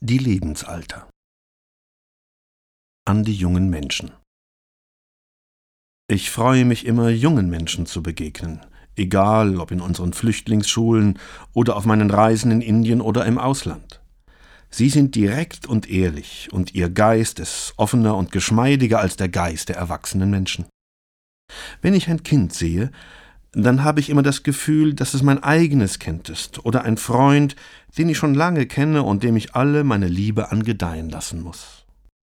Die Lebensalter. An die jungen Menschen. Ich freue mich immer, jungen Menschen zu begegnen, egal ob in unseren Flüchtlingsschulen oder auf meinen Reisen in Indien oder im Ausland. Sie sind direkt und ehrlich, und ihr Geist ist offener und geschmeidiger als der Geist der erwachsenen Menschen. Wenn ich ein Kind sehe, dann habe ich immer das Gefühl, dass es mein eigenes Kind ist oder ein Freund, den ich schon lange kenne und dem ich alle meine Liebe angedeihen lassen muss.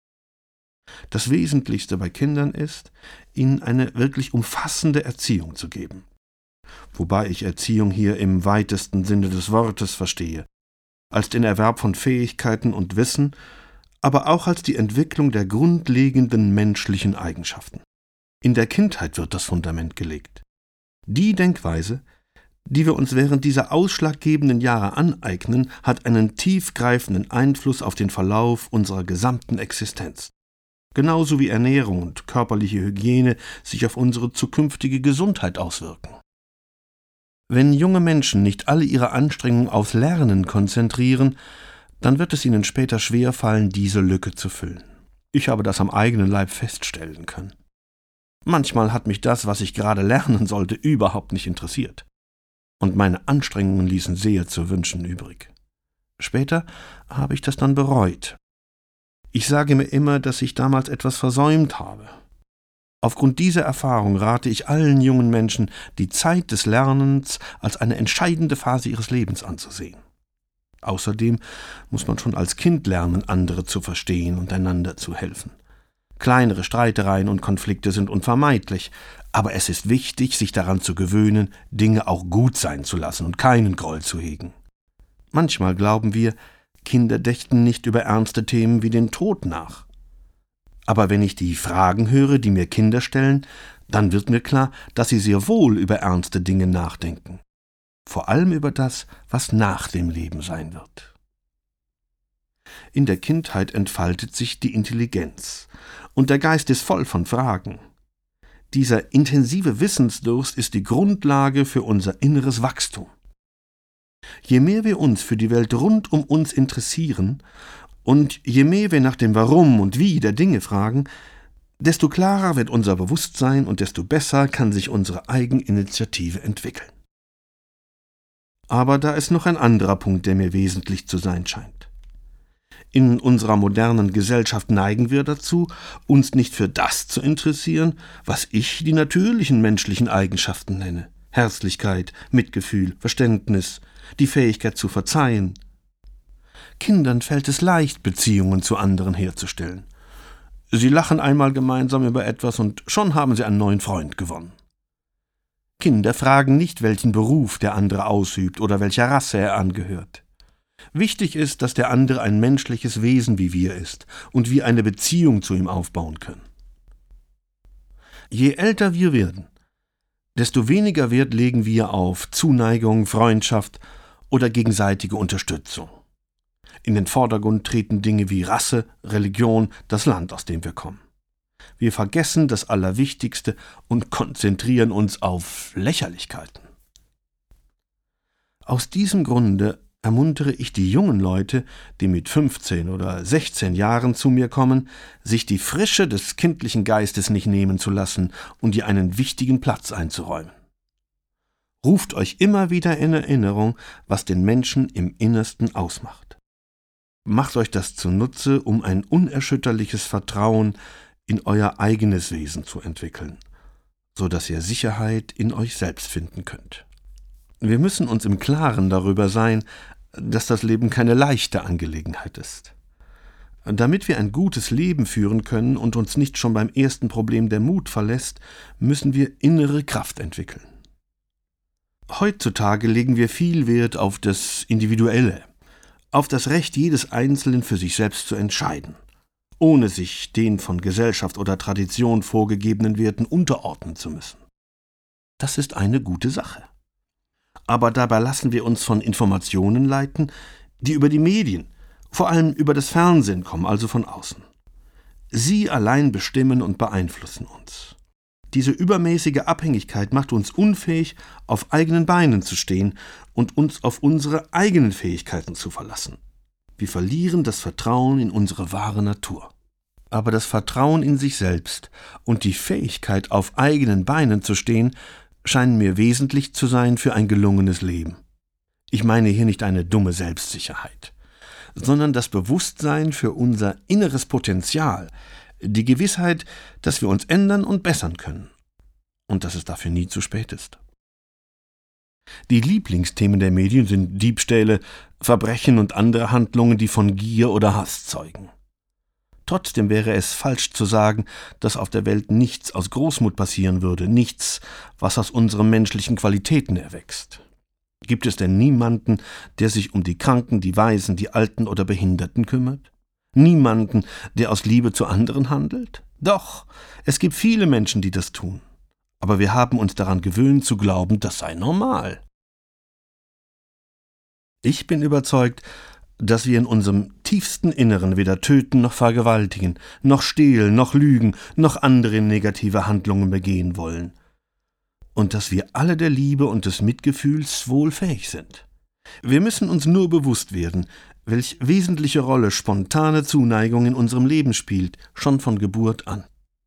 Das Wesentlichste bei Kindern ist, ihnen eine wirklich umfassende Erziehung zu geben. Wobei ich Erziehung hier im weitesten Sinne des Wortes verstehe, als den Erwerb von Fähigkeiten und Wissen, aber auch als die Entwicklung der grundlegenden menschlichen Eigenschaften. In der Kindheit wird das Fundament gelegt. Die Denkweise, die wir uns während dieser ausschlaggebenden Jahre aneignen, hat einen tiefgreifenden Einfluss auf den Verlauf unserer gesamten Existenz. Genauso wie Ernährung und körperliche Hygiene sich auf unsere zukünftige Gesundheit auswirken. Wenn junge Menschen nicht alle ihre Anstrengungen aufs Lernen konzentrieren, dann wird es ihnen später schwerfallen, diese Lücke zu füllen. Ich habe das am eigenen Leib feststellen können. Manchmal hat mich das, was ich gerade lernen sollte, überhaupt nicht interessiert. Und meine Anstrengungen ließen sehr zu wünschen übrig. Später habe ich das dann bereut. Ich sage mir immer, dass ich damals etwas versäumt habe. Aufgrund dieser Erfahrung rate ich allen jungen Menschen, die Zeit des Lernens als eine entscheidende Phase ihres Lebens anzusehen. Außerdem muss man schon als Kind lernen, andere zu verstehen und einander zu helfen. Kleinere Streitereien und Konflikte sind unvermeidlich, aber es ist wichtig, sich daran zu gewöhnen, Dinge auch gut sein zu lassen und keinen Groll zu hegen. Manchmal glauben wir, Kinder dächten nicht über ernste Themen wie den Tod nach. Aber wenn ich die Fragen höre, die mir Kinder stellen, dann wird mir klar, dass sie sehr wohl über ernste Dinge nachdenken. Vor allem über das, was nach dem Leben sein wird. In der Kindheit entfaltet sich die Intelligenz, und der Geist ist voll von Fragen. Dieser intensive Wissensdurst ist die Grundlage für unser inneres Wachstum. Je mehr wir uns für die Welt rund um uns interessieren und je mehr wir nach dem Warum und Wie der Dinge fragen, desto klarer wird unser Bewusstsein und desto besser kann sich unsere Eigeninitiative entwickeln. Aber da ist noch ein anderer Punkt, der mir wesentlich zu sein scheint. In unserer modernen Gesellschaft neigen wir dazu, uns nicht für das zu interessieren, was ich die natürlichen menschlichen Eigenschaften nenne. Herzlichkeit, Mitgefühl, Verständnis, die Fähigkeit zu verzeihen. Kindern fällt es leicht, Beziehungen zu anderen herzustellen. Sie lachen einmal gemeinsam über etwas und schon haben sie einen neuen Freund gewonnen. Kinder fragen nicht, welchen Beruf der andere ausübt oder welcher Rasse er angehört. Wichtig ist, dass der andere ein menschliches Wesen wie wir ist und wir eine Beziehung zu ihm aufbauen können. Je älter wir werden, desto weniger Wert legen wir auf Zuneigung, Freundschaft oder gegenseitige Unterstützung. In den Vordergrund treten Dinge wie Rasse, Religion, das Land, aus dem wir kommen. Wir vergessen das Allerwichtigste und konzentrieren uns auf Lächerlichkeiten. Aus diesem Grunde ermuntere ich die jungen Leute, die mit 15 oder 16 Jahren zu mir kommen, sich die Frische des kindlichen Geistes nicht nehmen zu lassen und ihr einen wichtigen Platz einzuräumen. Ruft euch immer wieder in Erinnerung, was den Menschen im Innersten ausmacht. Macht euch das zunutze, um ein unerschütterliches Vertrauen in euer eigenes Wesen zu entwickeln, so dass ihr Sicherheit in euch selbst finden könnt. Wir müssen uns im Klaren darüber sein, dass das Leben keine leichte Angelegenheit ist. Damit wir ein gutes Leben führen können und uns nicht schon beim ersten Problem der Mut verlässt, müssen wir innere Kraft entwickeln. Heutzutage legen wir viel Wert auf das Individuelle, auf das Recht jedes Einzelnen für sich selbst zu entscheiden, ohne sich den von Gesellschaft oder Tradition vorgegebenen Werten unterordnen zu müssen. Das ist eine gute Sache. Aber dabei lassen wir uns von Informationen leiten, die über die Medien, vor allem über das Fernsehen kommen, also von außen. Sie allein bestimmen und beeinflussen uns. Diese übermäßige Abhängigkeit macht uns unfähig, auf eigenen Beinen zu stehen und uns auf unsere eigenen Fähigkeiten zu verlassen. Wir verlieren das Vertrauen in unsere wahre Natur. Aber das Vertrauen in sich selbst und die Fähigkeit, auf eigenen Beinen zu stehen, scheinen mir wesentlich zu sein für ein gelungenes Leben. Ich meine hier nicht eine dumme Selbstsicherheit, sondern das Bewusstsein für unser inneres Potenzial, die Gewissheit, dass wir uns ändern und bessern können und dass es dafür nie zu spät ist. Die Lieblingsthemen der Medien sind Diebstähle, Verbrechen und andere Handlungen, die von Gier oder Hass zeugen. Trotzdem wäre es falsch zu sagen, dass auf der Welt nichts aus Großmut passieren würde, nichts, was aus unseren menschlichen Qualitäten erwächst. Gibt es denn niemanden, der sich um die Kranken, die Waisen, die Alten oder Behinderten kümmert? Niemanden, der aus Liebe zu anderen handelt? Doch, es gibt viele Menschen, die das tun. Aber wir haben uns daran gewöhnt zu glauben, das sei normal. Ich bin überzeugt, dass wir in unserem tiefsten Inneren weder töten noch vergewaltigen, noch stehlen, noch lügen, noch andere negative Handlungen begehen wollen. Und dass wir alle der Liebe und des Mitgefühls wohl fähig sind. Wir müssen uns nur bewusst werden, welch wesentliche Rolle spontane Zuneigung in unserem Leben spielt, schon von Geburt an.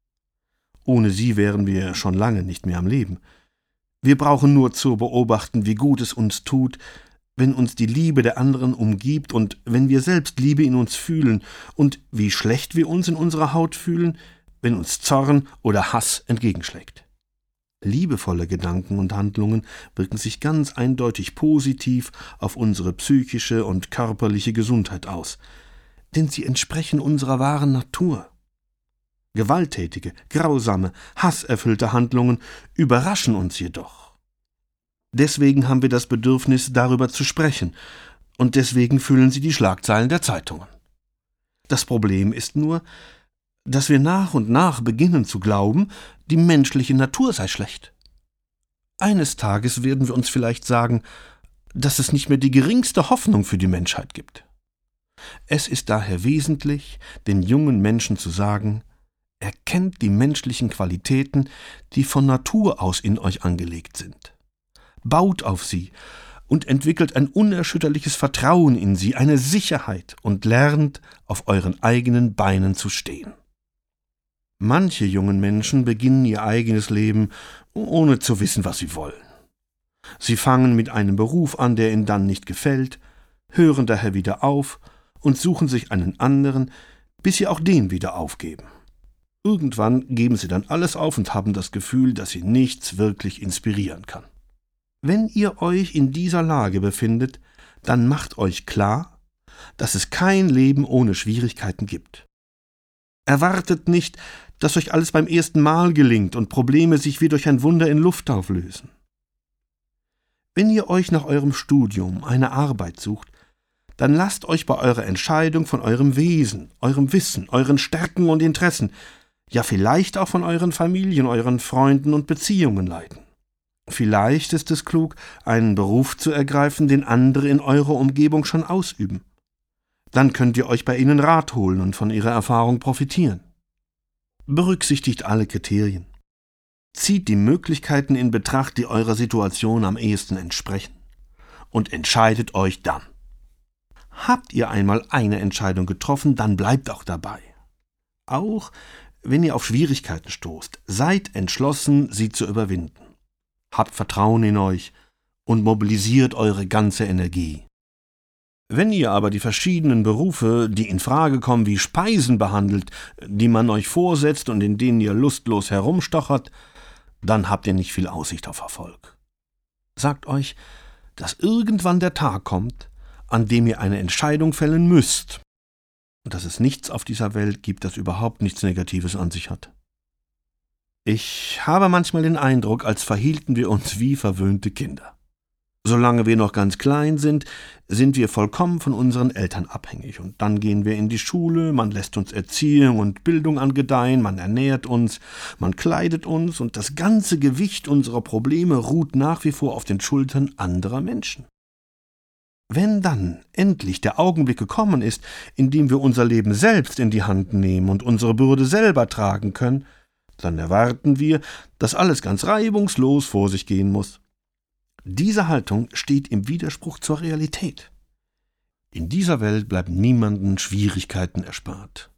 Ohne sie wären wir schon lange nicht mehr am Leben. Wir brauchen nur zu beobachten, wie gut es uns tut, wenn uns die Liebe der anderen umgibt und wenn wir selbst Liebe in uns fühlen und wie schlecht wir uns in unserer Haut fühlen, wenn uns Zorn oder Hass entgegenschlägt. Liebevolle Gedanken und Handlungen wirken sich ganz eindeutig positiv auf unsere psychische und körperliche Gesundheit aus, denn sie entsprechen unserer wahren Natur. Gewalttätige, grausame, hasserfüllte Handlungen überraschen uns jedoch. Deswegen haben wir das Bedürfnis, darüber zu sprechen, und deswegen füllen sie die Schlagzeilen der Zeitungen. Das Problem ist nur, dass wir nach und nach beginnen zu glauben, die menschliche Natur sei schlecht. Eines Tages werden wir uns vielleicht sagen, dass es nicht mehr die geringste Hoffnung für die Menschheit gibt. Es ist daher wesentlich, den jungen Menschen zu sagen, erkennt die menschlichen Qualitäten, die von Natur aus in euch angelegt sind. Baut auf sie und entwickelt ein unerschütterliches Vertrauen in sie, eine Sicherheit und lernt, auf euren eigenen Beinen zu stehen. Manche jungen Menschen beginnen ihr eigenes Leben, ohne zu wissen, was sie wollen. Sie fangen mit einem Beruf an, der ihnen dann nicht gefällt, hören daher wieder auf und suchen sich einen anderen, bis sie auch den wieder aufgeben. Irgendwann geben sie dann alles auf und haben das Gefühl, dass sie nichts wirklich inspirieren kann. Wenn ihr euch in dieser Lage befindet, dann macht euch klar, dass es kein Leben ohne Schwierigkeiten gibt. Erwartet nicht, dass euch alles beim ersten Mal gelingt und Probleme sich wie durch ein Wunder in Luft auflösen. Wenn ihr euch nach eurem Studium eine Arbeit sucht, dann lasst euch bei eurer Entscheidung von eurem Wesen, eurem Wissen, euren Stärken und Interessen, ja vielleicht auch von euren Familien, euren Freunden und Beziehungen leiten. Vielleicht ist es klug, einen Beruf zu ergreifen, den andere in eurer Umgebung schon ausüben. Dann könnt ihr euch bei ihnen Rat holen und von ihrer Erfahrung profitieren. Berücksichtigt alle Kriterien. Zieht die Möglichkeiten in Betracht, die eurer Situation am ehesten entsprechen. Und entscheidet euch dann. Habt ihr einmal eine Entscheidung getroffen, dann bleibt auch dabei. Auch wenn ihr auf Schwierigkeiten stoßt, seid entschlossen, sie zu überwinden. Habt Vertrauen in euch und mobilisiert eure ganze Energie. Wenn ihr aber die verschiedenen Berufe, die in Frage kommen, wie Speisen behandelt, die man euch vorsetzt und in denen ihr lustlos herumstochert, dann habt ihr nicht viel Aussicht auf Erfolg. Sagt euch, dass irgendwann der Tag kommt, an dem ihr eine Entscheidung fällen müsst und dass es nichts auf dieser Welt gibt, das überhaupt nichts Negatives an sich hat. Ich habe manchmal den Eindruck, als verhielten wir uns wie verwöhnte Kinder. Solange wir noch ganz klein sind wir vollkommen von unseren Eltern abhängig. Und dann gehen wir in die Schule, man lässt uns Erziehung und Bildung angedeihen, man ernährt uns, man kleidet uns und das ganze Gewicht unserer Probleme ruht nach wie vor auf den Schultern anderer Menschen. Wenn dann endlich der Augenblick gekommen ist, in dem wir unser Leben selbst in die Hand nehmen und unsere Bürde selber tragen können, dann erwarten wir, dass alles ganz reibungslos vor sich gehen muss. Diese Haltung steht im Widerspruch zur Realität. In dieser Welt bleiben niemanden Schwierigkeiten erspart.